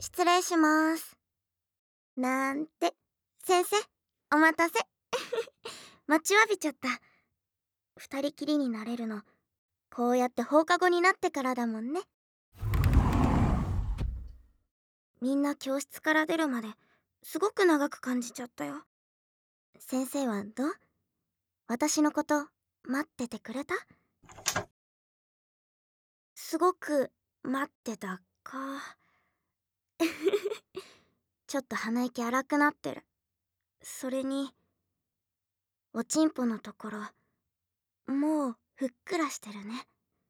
失礼します。なんて。先生、お待たせ。待ちわびちゃった。二人きりになれるの、こうやって放課後になってからだもんね。みんな教室から出るまですごく長く感じちゃったよ。先生はどう？私のこと待っててくれた？すごく待ってたか。ちょっと鼻息荒くなってる。それにおちんぽのところ、もうふっくらしてるね。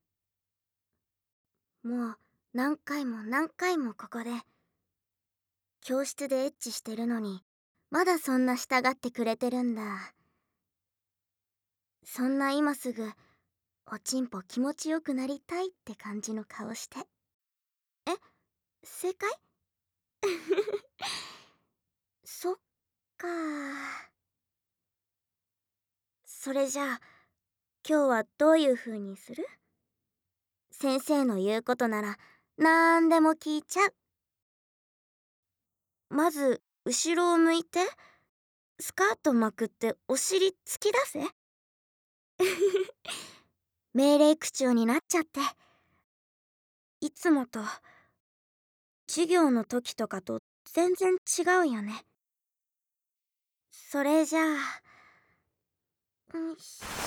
もう何回も何回もここで教室でエッチしてるのに、まだそんな従ってくれてるんだ。そんな今すぐおちんぽ気持ちよくなりたいって感じの顔して。え、正解？そっか。それじゃあ今日はどういう風にする？先生の言うことならなんでも聞いちゃう。まず後ろを向いて、スカートまくってお尻突き出せ。命令口調になっちゃって。いつもと授業の時とかと全然違うよね。それじゃあ、よいしょ。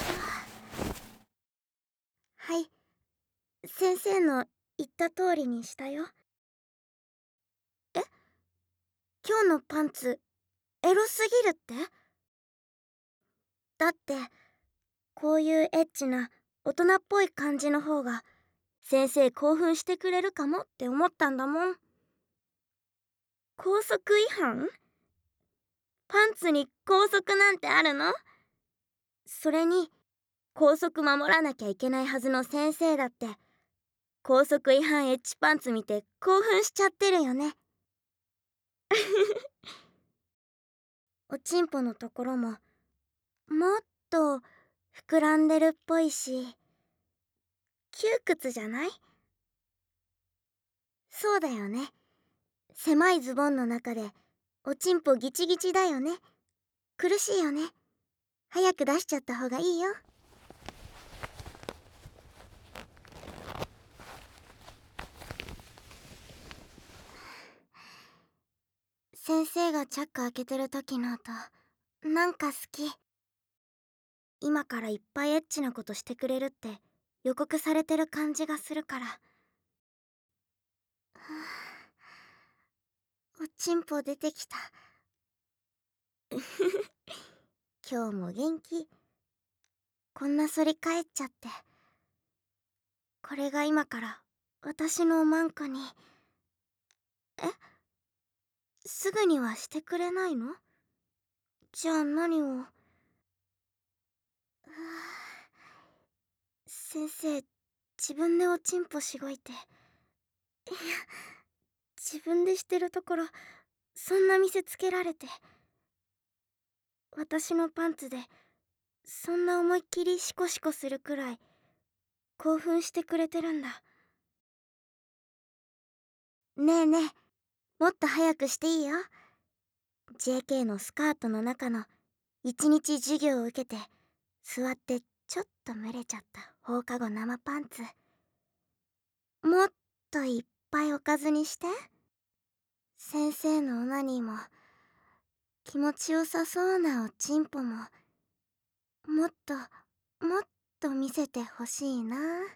はい、先生の言った通りにしたよ。え、今日のパンツエロすぎるって？だってこういうエッチな大人っぽい感じの方が先生興奮してくれるかもって思ったんだもん。校則違反？パンツに校則なんてあるの？それに校則守らなきゃいけないはずの先生だって校則違反エッチパンツ見て興奮しちゃってるよね。おちんぽのところももっと膨らんでるっぽいし、窮屈じゃない？そうだよね。狭いズボンの中でおちんぽギチギチだよね。苦しいよね。早く出しちゃった方がいいよ。先生がチャック開けてる時の音、なんか好き。今からいっぱいエッチなことしてくれるって予告されてる感じがするから。おちんぽ出てきた。今日も元気。こんな反り返っちゃって。これが今から私のおまんこに。え、すぐにはしてくれないの？じゃあ何を？先生、自分でおちんぽしごいて。いや、自分でしてるところそんな見せつけられて。私のパンツでそんな思いっきりシコシコするくらい興奮してくれてるんだ。ねえねえ、もっと早くしていいよ。JK のスカートの中の一日授業を受けて座ってちょっと蒸れちゃった放課後生パンツ、もっといっぱいおかずにして。先生のオナニーも気持ちよさそうなおちんぽももっともっと見せてほしいな。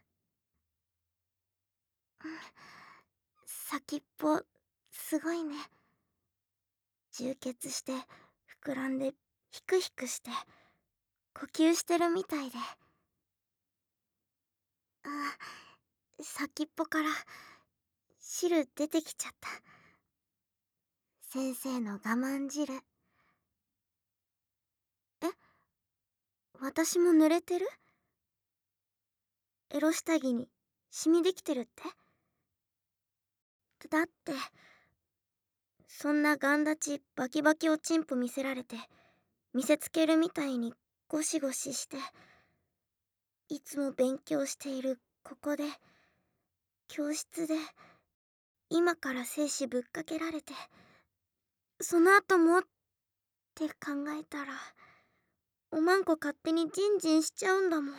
先っぽすごいね。充血して膨らんでヒクヒクして呼吸してるみたいで。先っぽから汁出てきちゃった。先生の我慢汁。え、私も濡れてる？エロ下着にシミできてるって？だってそんなガン立ちバキバキおちんぽ見せられて見せつけるみたいにゴシゴシして、いつも勉強しているここで教室で今から精子ぶっかけられて、その後もって考えたら、おまんこ勝手にジンジンしちゃうんだもん。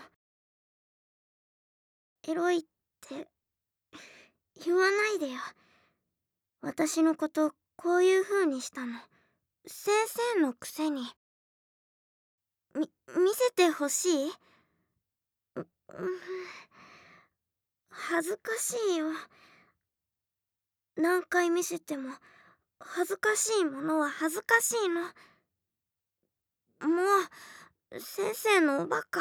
エロいって言わないでよ。私のことこういう風にしたの先生のくせに。見せてほしい？恥ずかしいよ。何回見せても恥ずかしいものは恥ずかしいの。もう先生のおバカ。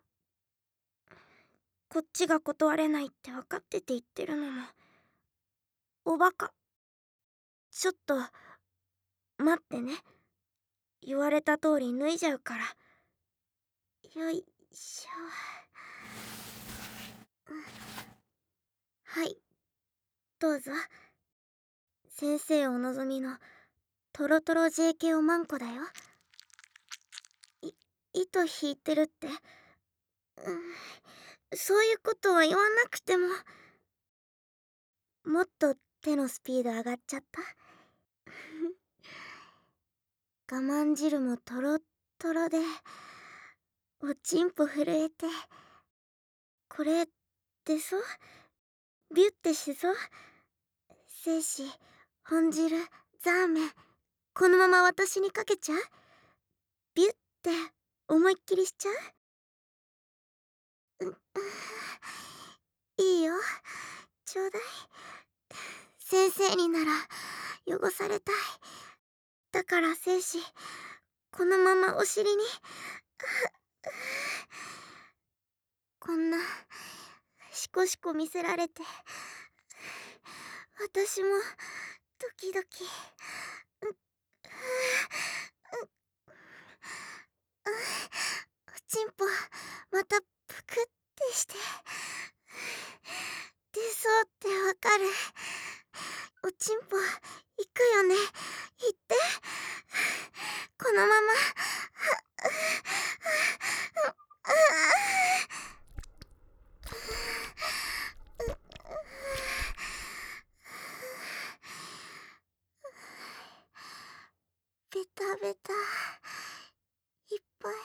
こっちが断れないって分かってて言ってるのもおバカ。ちょっと待ってね。言われた通り脱いじゃうから。よいしょ。はい、どうぞ。先生お望みのトロトロ JK おまんこだよ。糸引いてるって、そういうことは言わなくても。もっと手のスピード上がっちゃった。我慢汁もトロットロで、おちんぽ震えて、これ出そう？ビュッてしそう？精子、本汁、ザーメン、このまま私にかけちゃう？ビュッて思いっきりしちゃう？いいよ、ちょうだい。先生になら汚されたい。だから精子、このままお尻に。こんなシコシコ見せられて、私もドキドキ。おちんぽまたぷくってして出そうってわかる。おちんぽ行くよね。行って。このまま。ベタベタいっぱい。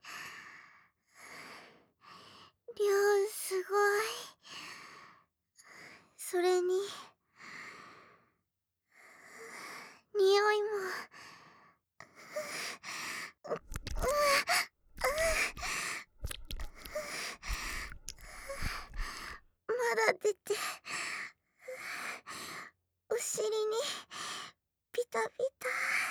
量すごい。それに匂いも。まだ出て、お尻にピタピタ。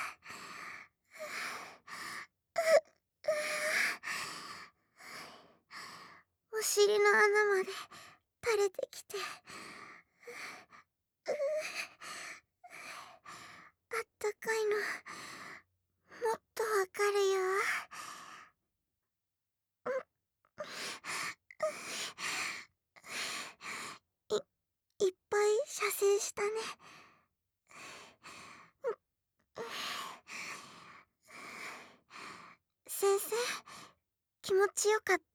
お尻の穴まで垂れてきて、あったかいのもっとわかるよ。いっぱい射精したね。先生、気持ちよかった？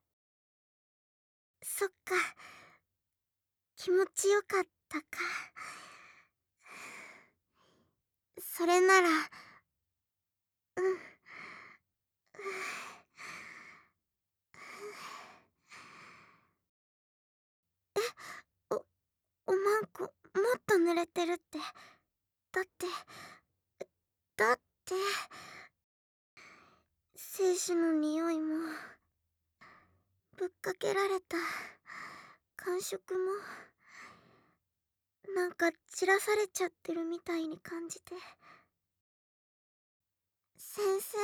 そっか、気持ちよかったか。それなら、お、おまんこ、もっと濡れてるって。だって、だって、精子の匂いも、ぶっかけられた感触も、なんか散らされちゃってるみたいに感じて。先生、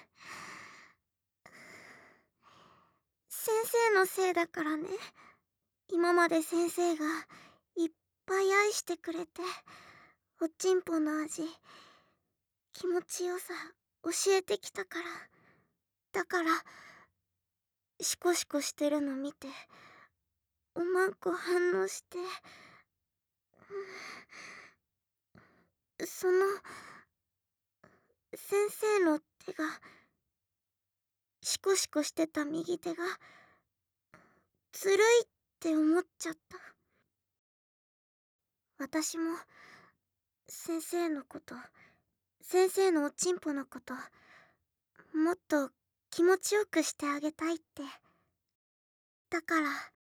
先生のせいだからね。今まで先生がいっぱい愛してくれて、おちんぽの味、気持ちよさ教えてきたから。だからシコシコしてるの見て、おまんこ反応して、その先生の手が、シコシコしてた右手がずるいって思っちゃった。 私も先生のこと、先生のおちんぽのこと、もっと気持ちよくしてあげたいって。だから、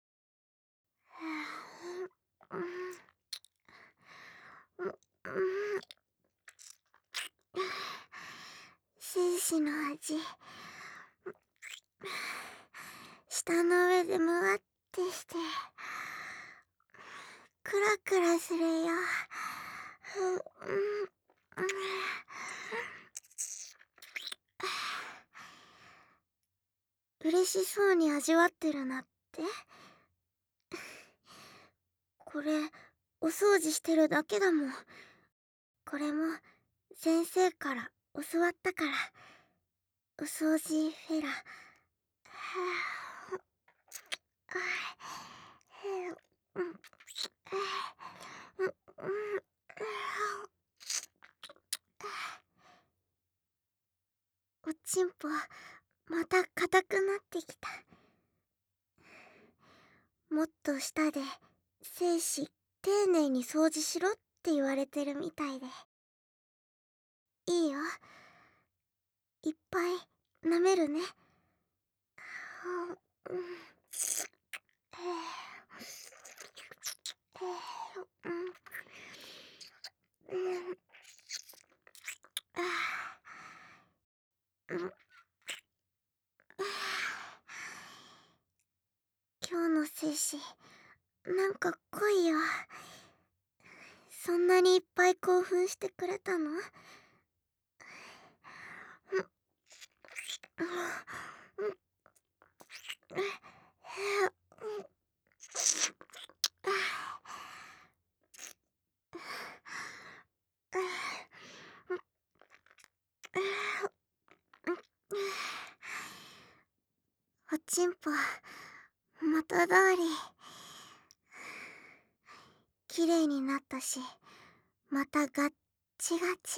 うんうんうん精子の味、舌の上でむわってしてクラクラするよ。嬉しそうに味わってるなって。これお掃除してるだけだもん。これも先生から教わったから。お掃除フェラ。おちんぽまた硬くなってきた。もっと舌で精子丁寧に掃除しろって言われてるみたいで。いいよ、いっぱい舐めるね。今日の精子なんか濃いよ。そんなにいっぱい興奮してくれたの？おちんぽ元通り綺麗になったし、またガッチガチ。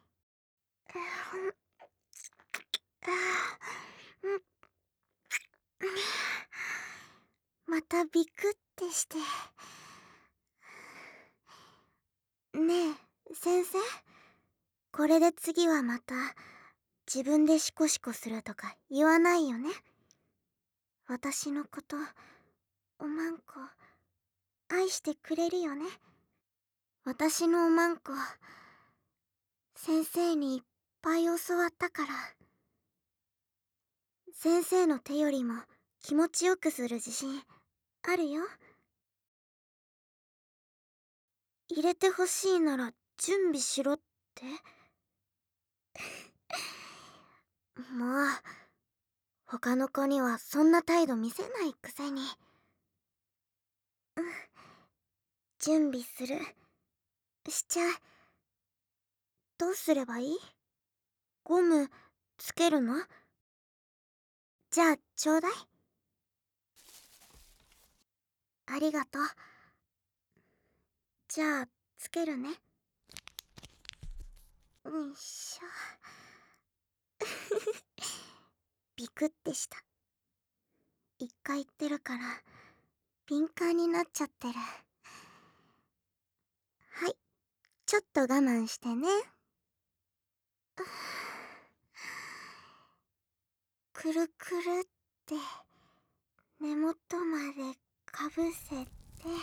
またビクってして。ねえ先生、これで次はまた自分でシコシコするとか言わないよね。私のことおまんこ愛してくれるよね。私のおまんこ先生にいっぱい教わったから。先生の手よりも気持ちよくする自信あるよ。入れてほしいなら準備しろって。もう他の子にはそんな態度見せないくせに。準備する。しちゃう。どうすればいい？ゴムつけるの？じゃあちょうだい。ありがとう。じゃあつけるね。よいしょ。ビクってした。一回言ってるから敏感になっちゃってる。はい、ちょっと我慢してね。くるくるって根元までかぶせて。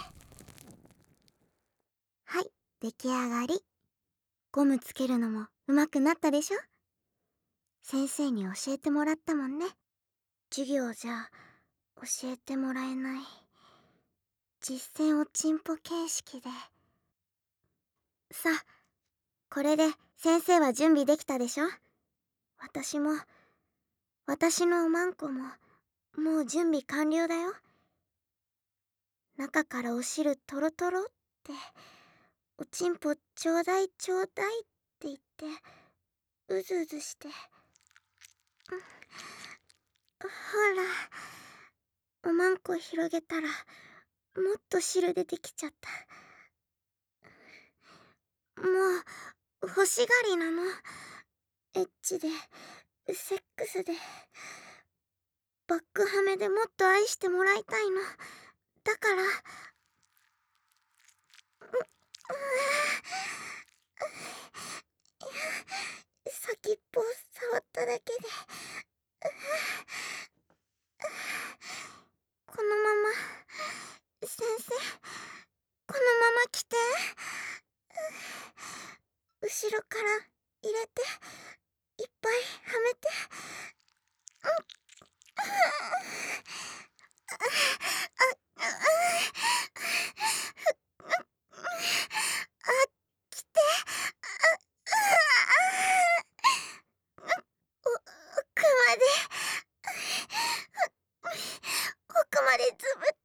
はい、出来上がり。ゴムつけるのも上手くなったでしょ？先生に教えてもらったもんね。授業じゃ教えてもらえない実践おちんぽ形式で。さあ、これで先生は準備できたでしょ？私も、私のおまんこも、もう準備完了だよ。中からお汁トロトロって、おちんぽちょうだいちょうだいって言って、うずうずして。ほら、おまんこ広げたら、もっと汁出てきちゃった。もう、欲しがりなの。エッチで、セックスで、バックハメでもっと愛してもらいたいの。だから、 だけでこのまま先生、このまま来て。後ろから入れていっぱいはめて。来て。奥まで奥までズブって。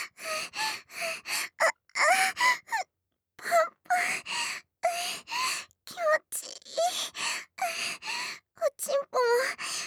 パンパン。気持ちいい。おちんぽも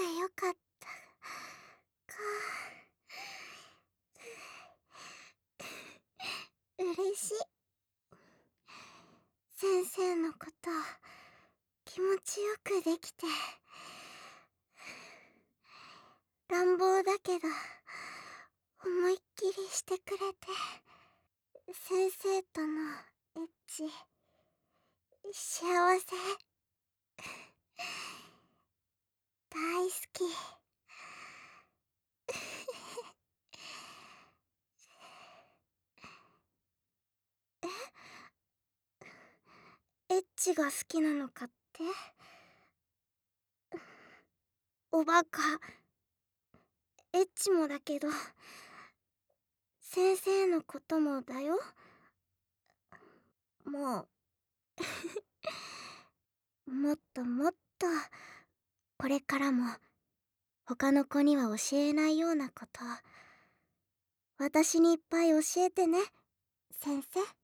よかったか。嬉しい。先生のこと気持ちよくできて。乱暴だけど思いっきりしてくれて。先生とのエッチ幸せ。大好き。エッチが好きなのかって？おバカ。エッチもだけど先生のこともだよ。ももっともっとこれからも他の子には教えないようなこと私にいっぱい教えてね、先生。